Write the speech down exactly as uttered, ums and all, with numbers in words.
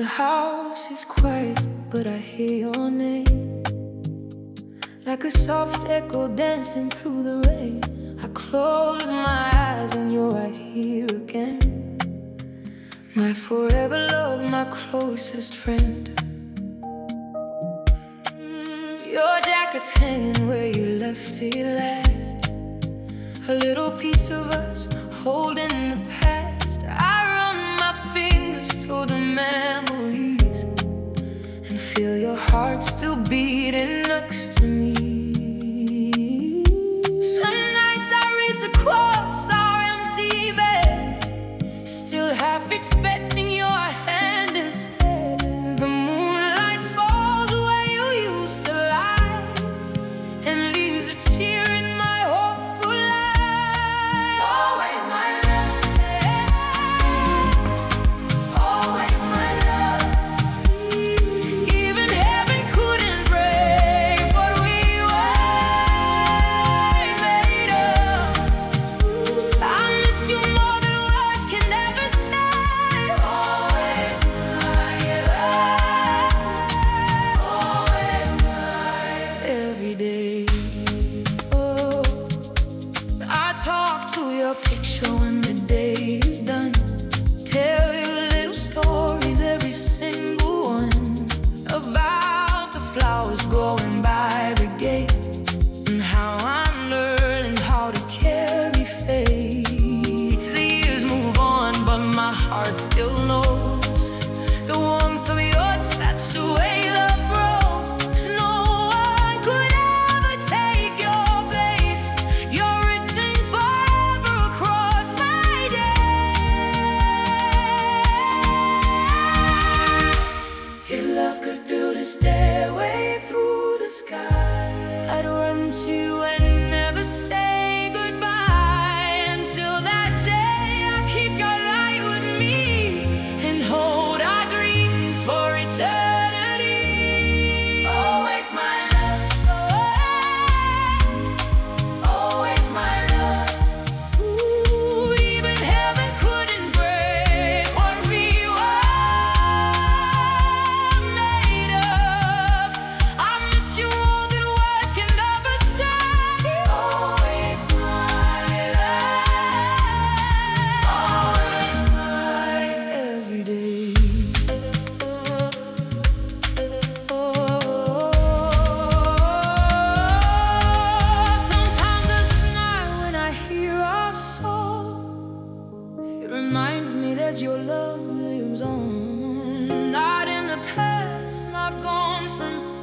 The house is quiet, but I hear your name, like a soft echo dancing through the rain. I close my eyes and you're right here again, my forever love, my closest friend. Your jacket's hanging where you left it last, a little piece of us holding the past. I run my fingers through the memories and feel your heart still beating next to me. Some nights I race across our empty bed, still half expecting your hand instead. The moonlight falls where you used to lie and leaves a tear in my hopeful eye. Always my love, always my love. Even heaven couldn't break what we were made of. I miss you more than words can ever say. Always my love, always mine, every day. Oh, I talk to your picture when the day is done, tell you little stories, every single one, about the flowers growing by the gate and how I'm learning how to carry fate. The years move on, but my heart still knows the warmth of your touch, the way love grows. No one could ever take your place. You're written forever across my day. If love could build a stairway through the sky, I'd run to you and never say goodbye. Until that day, I'll keep your light with me and hold our dreams for eternity. Always my love, always my love. Ooh, even heaven couldn't break what we were made of. I miss you more than words can ever say. Always my love, always mine, every day. Sometimes it's night when I hear our song. It reminds me that your love lives on, not in the past, not gone from